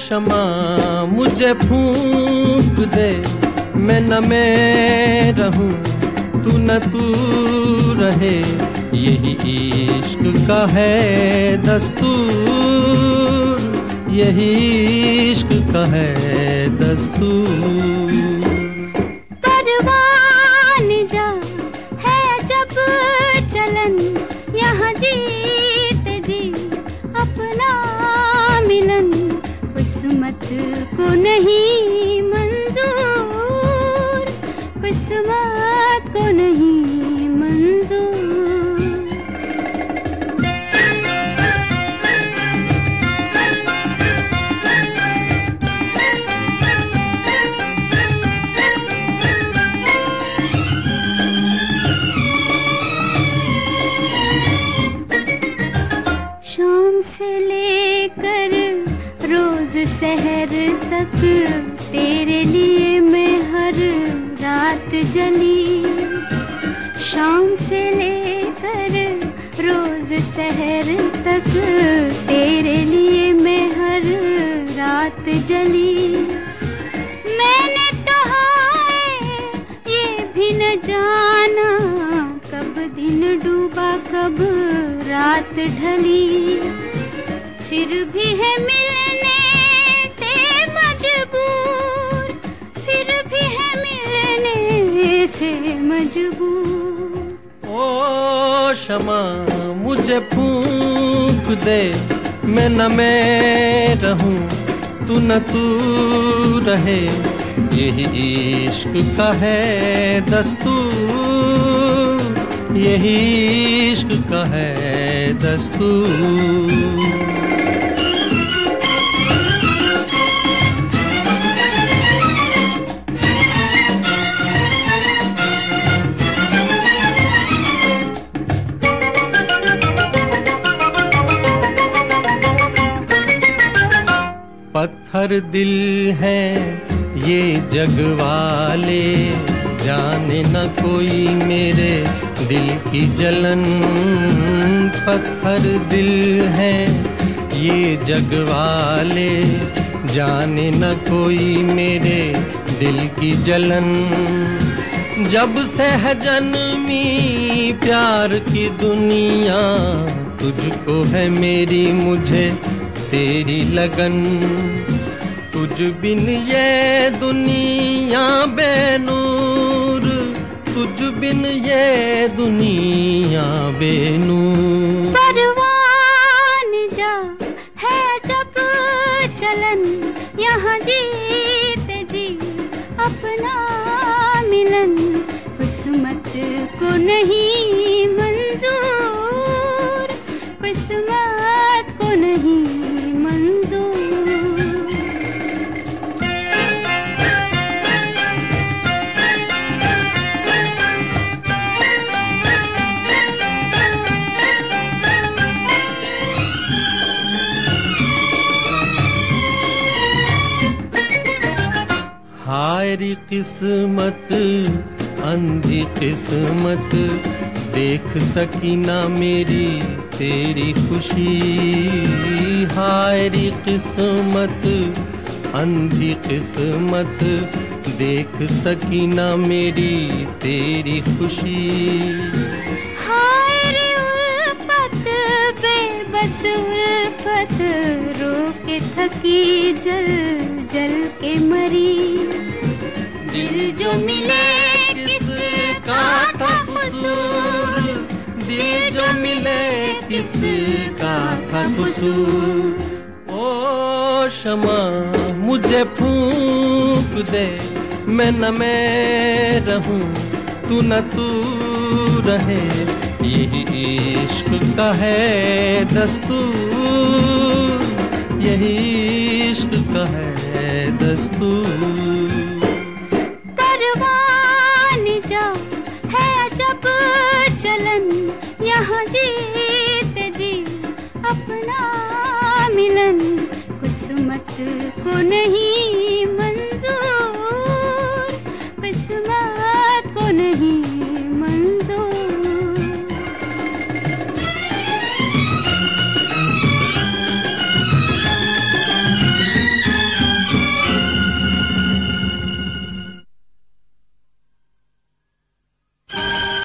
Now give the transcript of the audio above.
शमा मुझे फूंक दे, मैं न मैं रहूं तू न तू रहे, यही इश्क का है दस्तूर, यही इश्क का है दस्तूर। परवान जा है जब चलन, यहाँ जीत जी अपना मिलन, किस्मत को नहीं मंजूर, किस्मत को नहीं मंजूर। शाम से लेकर रोज सहर तक तेरे लिए मैं हर रात जली, शाम से लेकर रोज सहर तक तेरे लिए मैं हर रात जली। मैंने तो हाय ये भी न जाना, कब दिन डूबा कब रात ढली, फिर भी है मिलने से मजबूर, फिर भी है मिलने से मजबूर। ओ शमा मुझे फूंक दे, मैं न मैं रहूं तू न तू रहे, यही इश्क का है दस्तूर, यही इश्क का है दस्तूर। पत्थर दिल है ये जग वाले, जाने न कोई मेरे दिल की जलन, पत्थर दिल है ये जग वाले, जाने न कोई मेरे दिल की जलन। जब से है जन्मी प्यार की दुनिया, तुझको है मेरी मुझे तेरी लगन, तुझ बिन ये दुनिया बेनूर, तुझ बिन ये दुनिया बेनूर। परवान जा है जब चलन, यहाँ जीत जी अपना मिलन, किस्मत को नहीं मंजूर, किस्मत को नहीं मंजूर। हायरी किस्मत अंधी किस्मत, देख सकी ना मेरी तेरी खुशी, हायरी किस्मत अंधी किस्मत, देख सकी ना मेरी तेरी खुशी। हायरी उल्फत बेबस उल्फत, रो के थकी जल जल के मरी, दिल जो मिले किसका था कसूर, दिल जो मिले किसका था कसूर। ओ शमा मुझे फूंक दे, मैं न मैं रहूं तू न तू रहे, यही इश्क का है दस्तूर, यही इश्क का है दस्तूर। परवान जा है जब चलन, यहाँ जीत जी अपना मिलन, किस्मत को नहीं